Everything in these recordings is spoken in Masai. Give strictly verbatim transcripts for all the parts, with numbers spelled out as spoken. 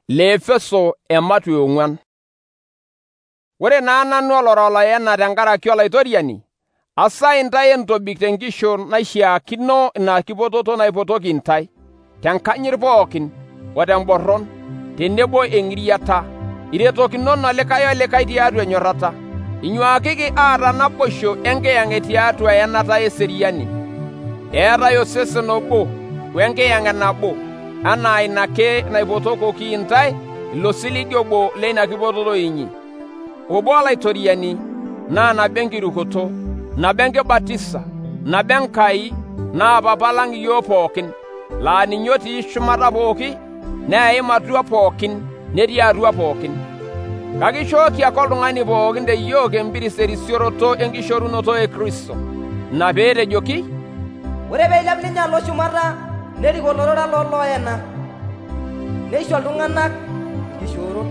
Le Efeso ematu ong'uan. Ore naa nanu olorolaena tenkaraki olaitoriani, asai intae entobik tenkishon naishiakino ina kipototo naipotoki intae, tenkanyit pookin, o temborron, tenebo eng'iriata, iretokinono likae olikae tiatua enyorrata. Inyuaakiki aata naboisho enkiyang'et tiatua eyanata eseriani. Eetai osesen obo wenkiyang'et nabo, anaa ina ake naipotokoki intae ilo siligi obo leina kipototo inyi. Obo olaitoriani naa nabo enkirukoto, nabo enkibatisa, nabo Enkai naa Papa lang' iyiok pookin, laa ninye otii shumata pooki, neim atua pookin, netii atua pookin. Kake ishooki ake oltung'ani pookin te yiok empiris terisioroto enkishorunoto e Kristo. Ina peetejoki, ore peilep ninye alo shumata nerik olorora looloyena, neisho iltung'anak nkishoorot.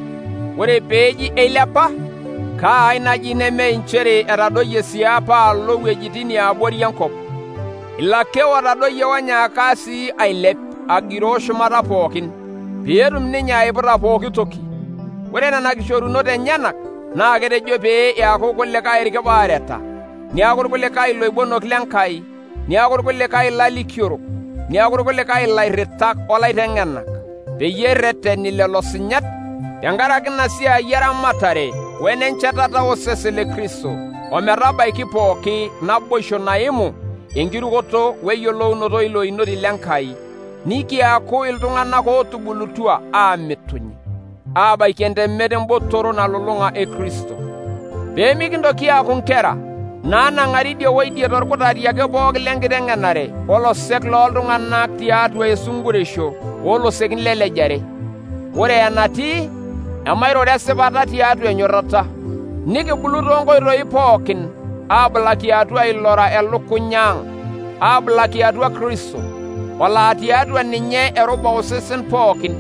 Ore peeji eilepa, kaai naji neme inchere etadoyie siapa alo wuejitin eabori enkop. Ilo ake otadoyie onyaaka sii ailep agiroo shumata pookin, peetum ninye aiputa pooki toki. Ore nena kishorunot enyenak naa ketejo pee eaku kulikae irkipaareta, niaku irkulikae iloibonok lenkai, niaku irkulikae ilalikiorok, niaku irkulikae ilairritak olaiteng'enak, peyie erreteni lelo sinyat tenkaraki ina siai eramatare wenenchetata osesen le Kristo, ometabaiki pooki naboisho naimu enkirukoto weyiolounoto ilo inoti lenkai, nikiaku iltung'anak ootubulutua aamituny, aabaiki entemet embotoro nalulung'a e Kristo. Peemikintoki aaku nkera naanang'ari idie woidie torkutati ake pooki lenkiteng'enare olosek looltung'anak tiatua esunkureisho oolosekin lelejare. Ore enatii, emairore esipata tiatua enyorrata, nikibulu toonkoitoi pookin aabulaki atua ilora elukunya ang', aabulaki atua Kristo, olaa tiatua ninye eruba osesen pookin,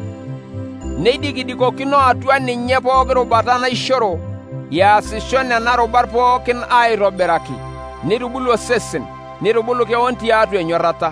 neidikidikokino atua ninye pooki rubata naishoru iasisho nena rubat pookin aitobiraki, nitubulu osesen, nitubulu keon tiatua enyorrata.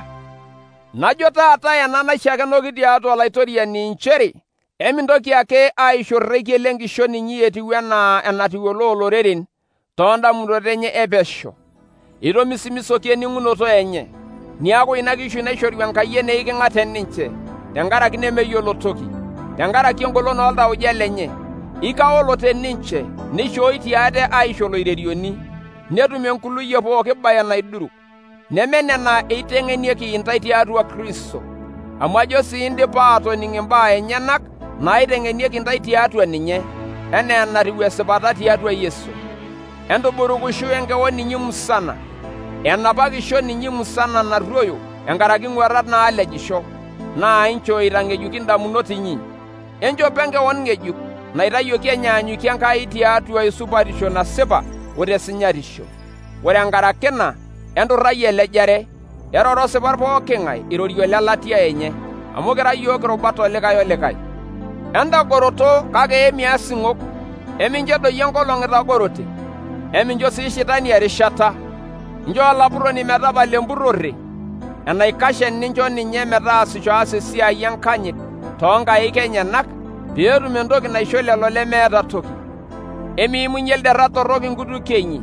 Najo taata ena naishaakenoki tiatua olaitoriani inchere emintoki ake aisho irrekie lenkishon inyi etiu enaa enatiu olooloreren toondamunot enye epesho, itomisimisoki ening'unoto enye, niaku ina kishui naishoru Enkai eiking'ate ninche, tenkaraki nemeyiolo toki, tenkaraki engolon ooltauja lenye, ikaolo teninche, neishooitie ate aisho loirerioni, netum enkuluyie pooki baye naiduruk, neme nena eiteng'enieki intae tiatua Kristo, amu ajo sii indipa aatoning' imbaa enyenak naiteng'enieki intae tiatua ninye, enaa enatiu esipata tiatua Yesu. Entuburukushu enkeon inyi musana, enapa kishon inyi musana narruoyo enkaraki ng'uarrat naalejisho, naa inchoo eitang'ejuki indamunot inyi. Enchopo enkeon ng'ejuk naitayioki enyaanyukie Enkai tiatua esupatisho nasipa o tesinyatisho. Ore enkaraki ina, enturrai elejare, eroro sipat pooking'ae irorie lelatia enye, amu kira yiok irubat olikae olikae. Entagoroto kake emiasing'ok, emincho edoyio enkolong' itagorote, emincho sii Shetani erishata, inchoo olapurroni metapala empurrore, enaikashen nincho ninye metaasisho aas esiai enkanyit toonkaik enyenak, peetum entoki naisho lelo lemeeta toki. Emiimunye ilderrat torrok inkutukie inyi,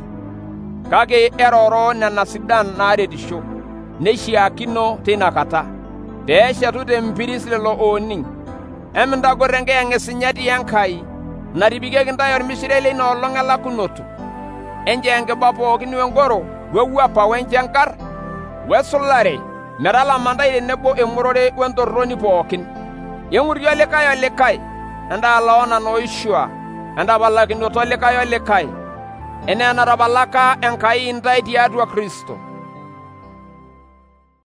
kake eroro nena sidan naaretisho, neishiakino teina kata, peeshetu tempiris lelo ooning'. Emintagorr enkiyang'et sinyati Enkai, natipikieki intae ormishire leina olong' elakunoto, enchoo enkiba pookin wengoro, wewuapa wenchankar, wesulare, metalama intae tenebo eng'orore wentorroni pookin. Eng'urie olikae olikae, entaalaona nooishua, entapalakinoto olikae olikae, enaa enatapalaka Enkai intae tiatua Kristo.